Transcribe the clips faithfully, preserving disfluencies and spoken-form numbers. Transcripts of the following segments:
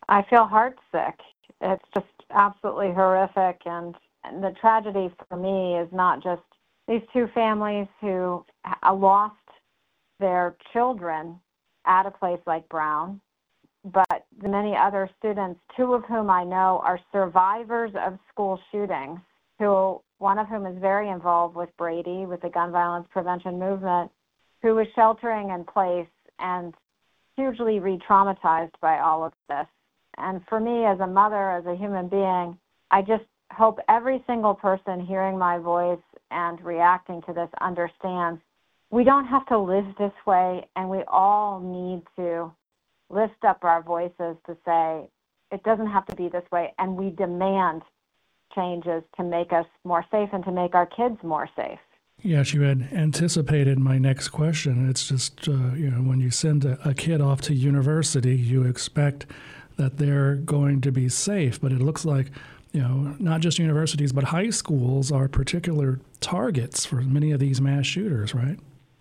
I feel heartsick. It's just absolutely horrific. And, and the tragedy for me is not just these two families who lost their children at a place like Brown, but the many other students, two of whom I know are survivors of school shootings, who one of whom is very involved with Brady, with the gun violence prevention movement, who was sheltering in place and hugely re-traumatized by all of this. And for me, as a mother, as a human being, I just hope every single person hearing my voice and reacting to this understands we don't have to live this way, and we all need to lift up our voices to say it doesn't have to be this way, and we demand changes to make us more safe and to make our kids more safe. Yes, you had anticipated my next question. It's just, uh, you know, when you send a, a kid off to university, you expect that they're going to be safe, but it looks like, you know, not just universities, but high schools are particular targets for many of these mass shooters, right?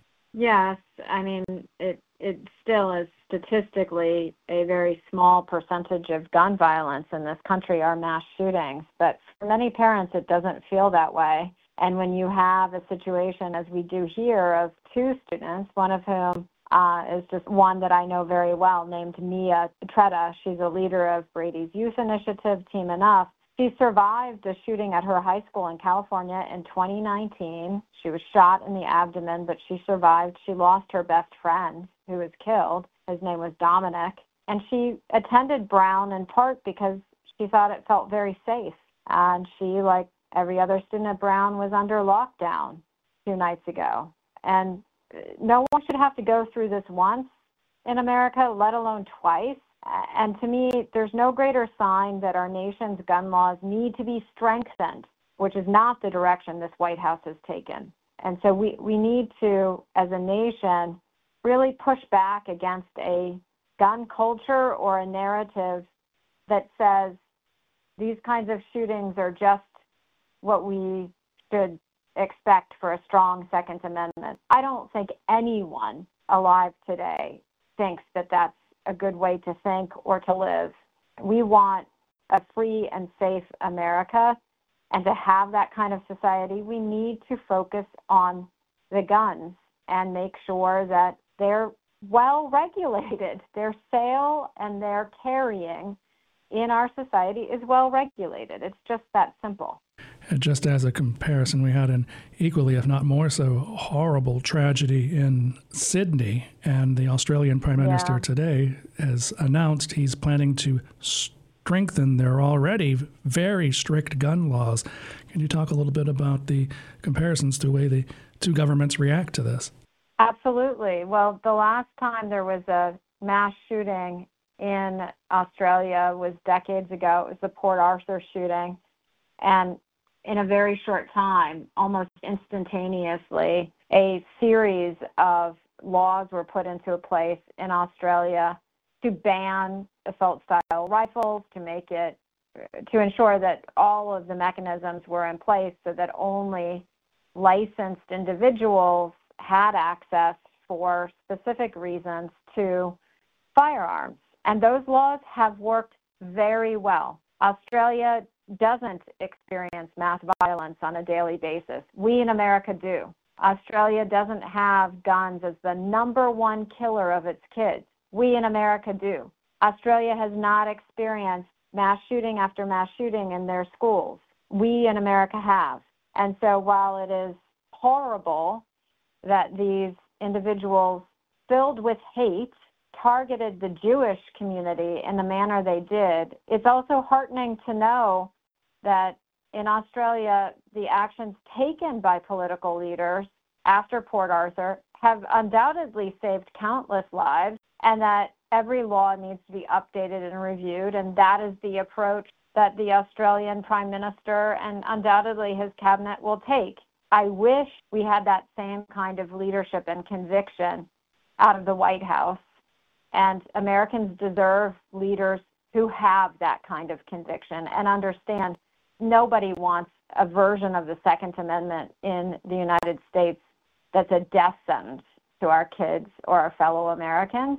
Yes. I mean, it, it still is statistically a very small percentage of gun violence in this country are mass shootings, but for many parents, it doesn't feel that way. And when you have a situation, as we do here, of two students, one of whom uh, is just one that I know very well, named Mia Tretta. She's a leader of Brady's Youth Initiative, Team Enough. She survived a shooting at her high school in California in twenty nineteen. She was shot in the abdomen, but she survived. She lost her best friend, who was killed. His name was Dominic. And she attended Brown in part because she thought it felt very safe. And she, like every other student at Brown, was under lockdown two nights ago. And no one should have to go through this once in America, let alone twice. And to me, there's no greater sign that our nation's gun laws need to be strengthened, which is not the direction this White House has taken. And so we, we need to, as a nation, really push back against a gun culture or a narrative that says these kinds of shootings are just what we should expect for a strong Second Amendment. I don't think anyone alive today thinks that that's a good way to think or to live. We want a free and safe America, and to have that kind of society, we need to focus on the guns and make sure that they're well regulated. Their sale and their carrying in our society is well regulated. It's just that simple. And just as a comparison, we had an equally, if not more so, horrible tragedy in Sydney, and the Australian Prime Minister yeah. today has announced he's planning to strengthen their already very strict gun laws. Can you talk a little bit about the comparisons to the way the two governments react to this? Absolutely. Well, the last time there was a mass shooting in Australia was decades ago. It was the Port Arthur shooting. And in a very short time, almost instantaneously, a series of laws were put into place in Australia to ban assault-style rifles, to make it, to ensure that all of the mechanisms were in place so that only licensed individuals had access for specific reasons to firearms. And those laws have worked very well. Australia doesn't experience mass violence on a daily basis. We in America do. Australia doesn't have guns as the number one killer of its kids. We in America do. Australia has not experienced mass shooting after mass shooting in their schools. We in America have. And so while it is horrible that these individuals filled with hate targeted the Jewish community in the manner they did, it's also heartening to know that in Australia, the actions taken by political leaders after Port Arthur have undoubtedly saved countless lives, and that every law needs to be updated and reviewed, and that is the approach that the Australian Prime Minister and undoubtedly his cabinet will take. I wish we had that same kind of leadership and conviction out of the White House, and Americans deserve leaders who have that kind of conviction and understand nobody wants a version of the Second Amendment in the United States that's a death sentence to our kids or our fellow Americans.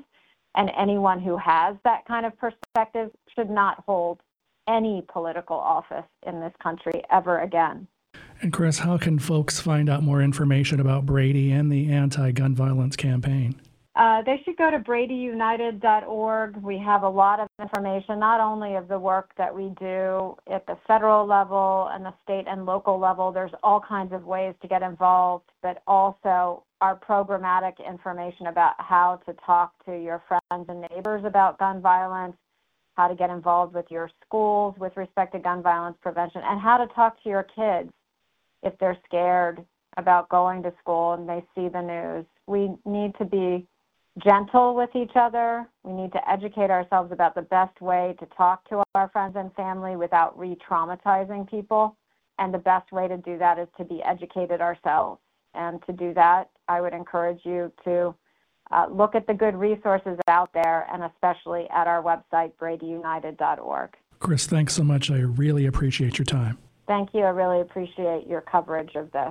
And anyone who has that kind of perspective should not hold any political office in this country ever again. And Chris, how can folks find out more information about Brady and the anti-gun violence campaign? Uh, they should go to brady united dot org. We have a lot of information, not only of the work that we do at the federal level and the state and local level. There's all kinds of ways to get involved, but also our programmatic information about how to talk to your friends and neighbors about gun violence, how to get involved with your schools with respect to gun violence prevention, and how to talk to your kids if they're scared about going to school and they see the news. We need to be gentle with each other. We need to educate ourselves about the best way to talk to our friends and family without re-traumatizing people. And the best way to do that is to be educated ourselves. And to do that, I would encourage you to uh, look at the good resources out there, and especially at our website, brady united dot org. Chris, thanks so much. I really appreciate your time. Thank you. I really appreciate your coverage of this.